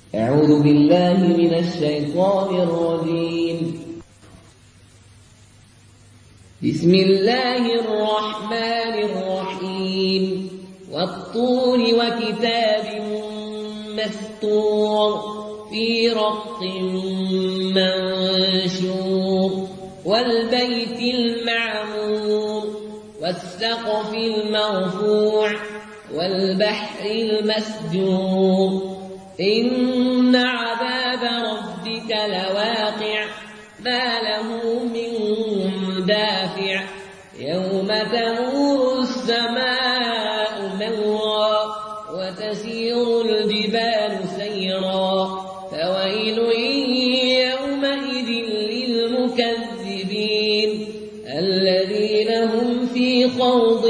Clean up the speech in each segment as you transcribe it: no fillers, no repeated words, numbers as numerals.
أعوذ بالله من الشيطان الرجيم. بسم الله الرحمن الرحيم. والطور وكتاب مسطور في رق منشور والبيت المعمور والسقف المرفوع والبحر المسجور إن عذاب ربك لواقع ما له من دافع يوم تمور السماء مورا وتسير الجبال سيرا فويل يومئذ للمكذبين الذين هم في خوض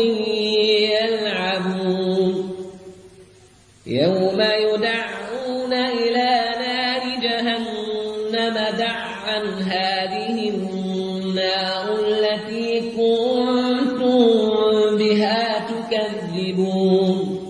يلعبون يوم يدعون إلى نار جهنم دعا هذه النار التي كنتم بها تكذبون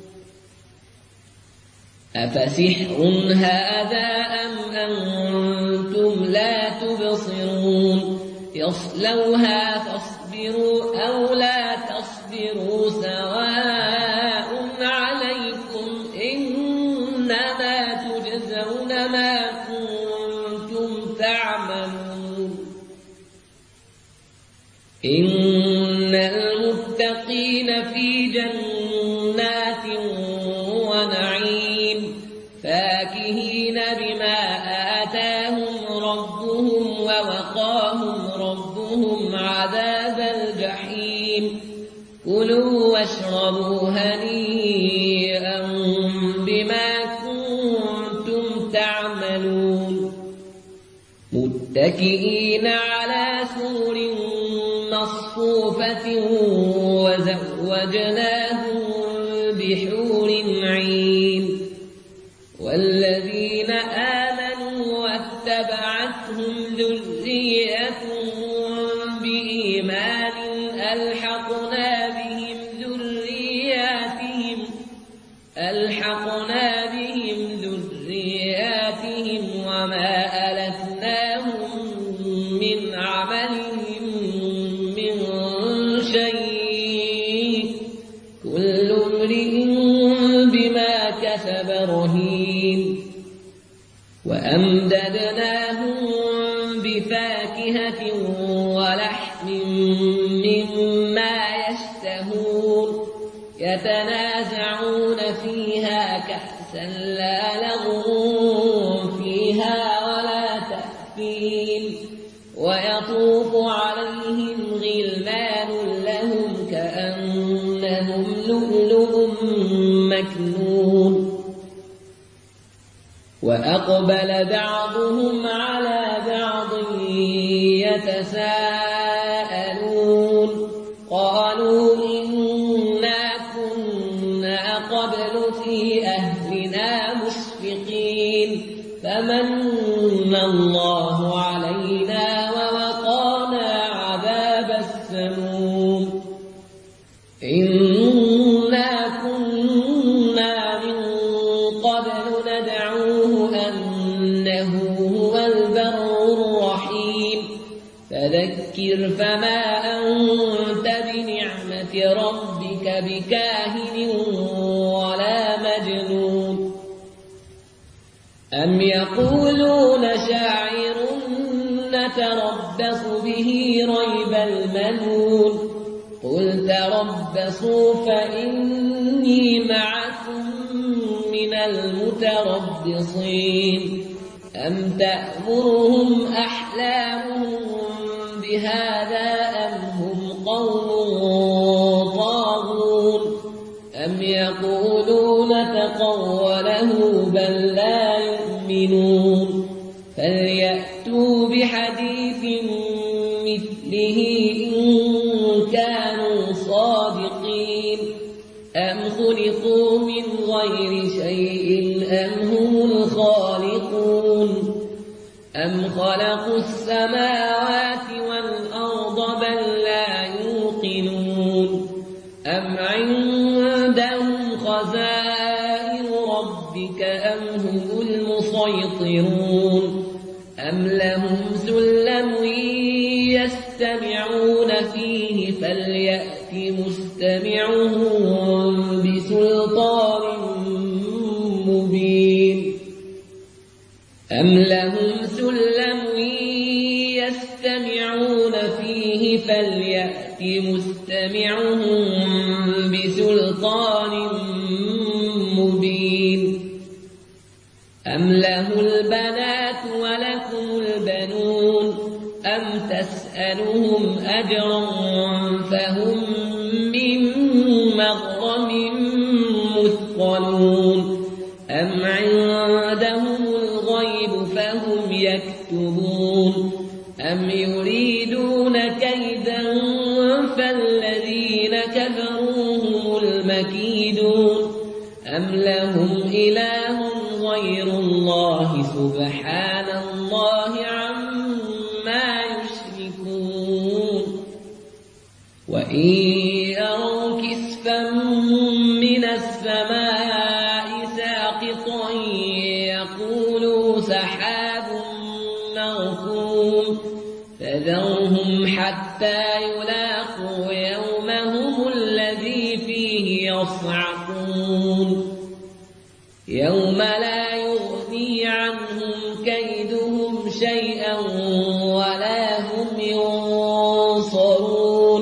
أفسحر هذا أم أنتم لا تبصرون يصلوها فاصبروا أو لا تصبروا سواء عليكم إنما تجزون ما كنتم تعملون إن المتقين في جنات ونعيم فاكهين بما آتاهم ربهم ووقاهم ربهم عذاب الجحيم كلوا واشربوا هنيئا بما كنتم تعملون متكئين على سور مصفوفة وزوجناهم بحور عين والذين آمنوا واتبعتهم ذريتهم بإيمان ألحقنا بهم ذرياتهم وما ألتناهم من عملهم من شيء كل امرئ بما كسب رهين وأمددناهم بفاكهة ولحم مما يشتهون يتنازعون فيها كأسا لا لغو فيها ولا تأثيم ويطوف عليهم غلمان لهم كأنهم لؤلؤ مكنون وأقبل بعضهم على بعض يتساءلون قالوا إنا كنا قبل في أهلنا مشفقين فمن الله علينا ووقانا عذاب السموم إنا كنا من قبل ندعوه أنه هو البر الرحيم فذكر فما أنت بنعمة ربك بكاهن ولا مجنون أم يقولون شاعر نتربص به ريب المنون قل تربصوا فإني معكم من المتربصين أم تأمرهم أحلامهم بهذا أم هم قوم طاغون أم يقولون تقوله بل لا يؤمنون فليأتوا بحديث مثله إن كانوا صادقين أم خلقوا من غير شيء أم هم الخالقون أم خلقوا السماوات والأرض بل لا يوقنون أم عندهم خزائن ربك أم هم المسيطرون أم لهم سلم يستمعون فيه فليأت مستمعهم بسلطان مبين أم لهم سلم يستمعون فيه فليأت مستمعهم بسلطان مبين أم له البنات ولكم البنون أم تسألهم أجرا فهم من مغرم مثقلون أم عندهم الغيب فهم يكتبون أم يريدون كيدا فالذين كفروا هم المكيدون أم لهم إله غير الله سبحان الله عما يشركون وإن يروا كسفا من السماء ساقطا يقولوا سحاب مركوم فذرهم حتى يلاقوا يومهم الذي فيه يصعقون يوم لا يغني عنهم كيدهم شيئا ولا هم ينصرون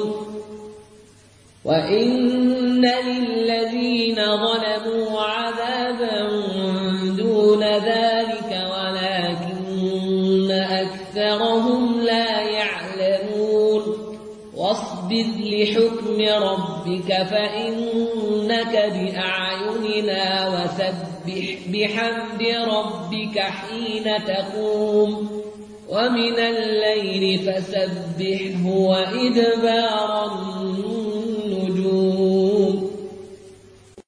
وإن للذين ظلموا عذابا دون ذلك ولكن أكثرهم لا يعلمون واصبر لحكم ربك فإنك بأعيننا وسبح بحمد ربك حين تقوم ومن الليل فسبحه وإدبار النجوم